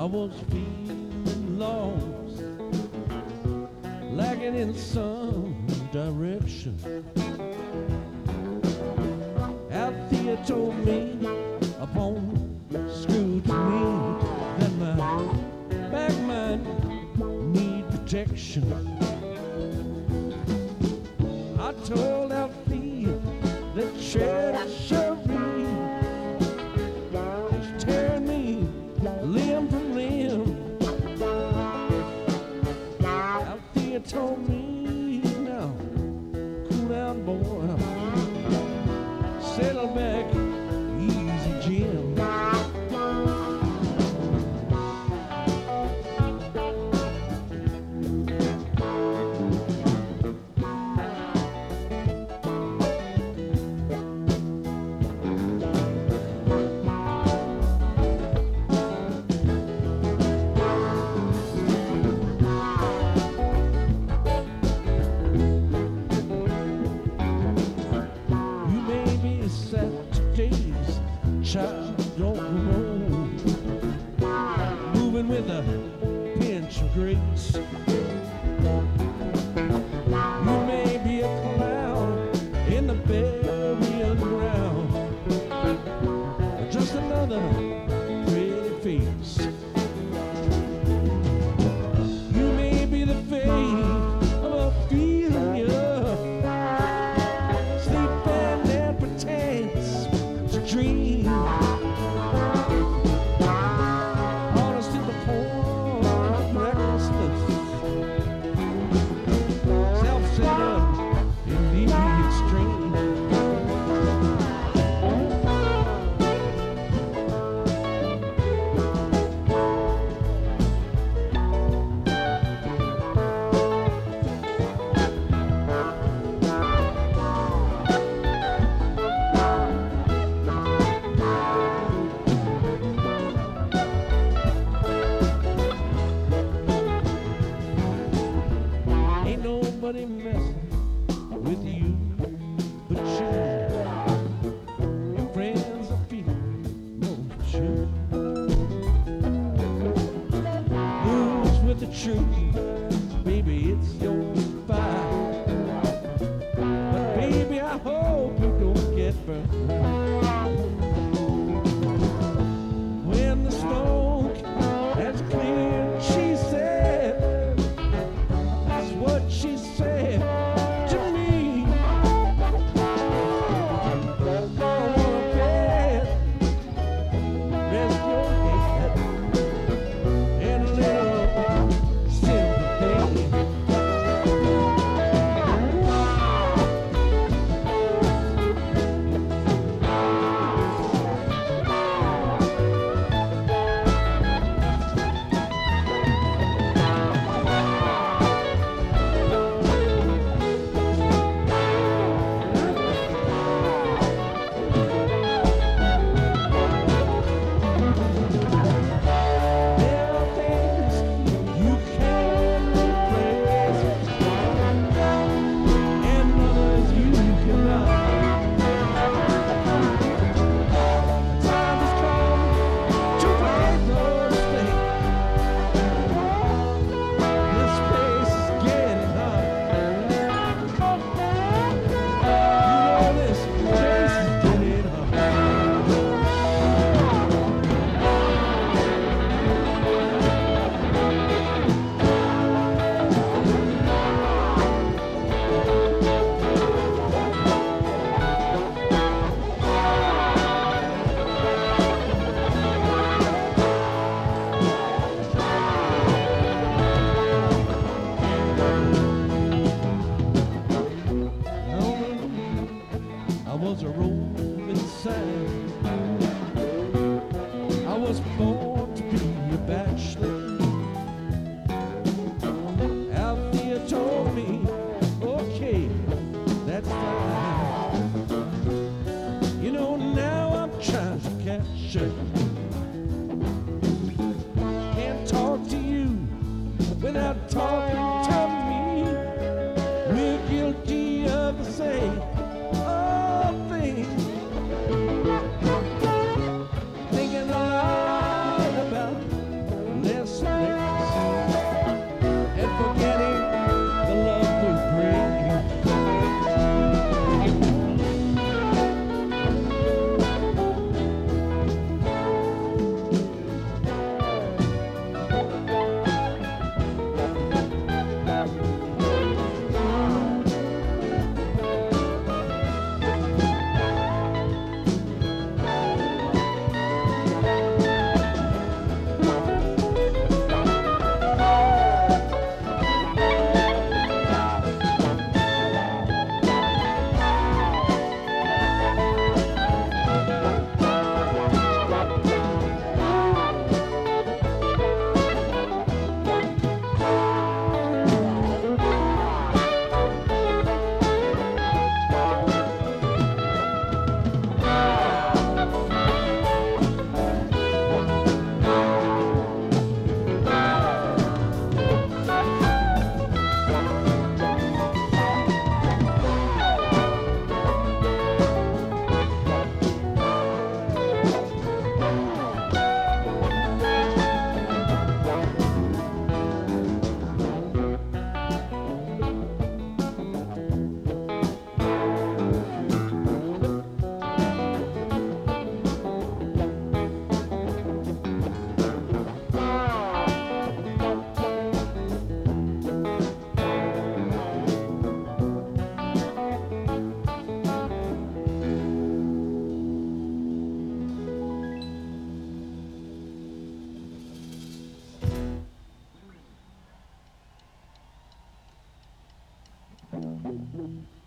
was feeling lost, lacking in some direction. Althea told me upon scrutiny that my back might need protection. I told Althea that treachery was tearing me limb from limb. Althea told me, now, cool down, boy, settle back, easy, Jim. Child, don't roll, moving with a pinch of grace. You may be a cloud in the burial ground, or just another pretty face. You may be the fate of a feeling you sleeping and pretends to dream. Nobody messing with you but you. Your friends are feeling no sure. Who's with the truth? Baby, it's your fight. But baby, I hope you don't get burned. When the smoke has cleared, she said, that's what she said to me. Go on bed, rest your head, and a little sympathy. Thank you.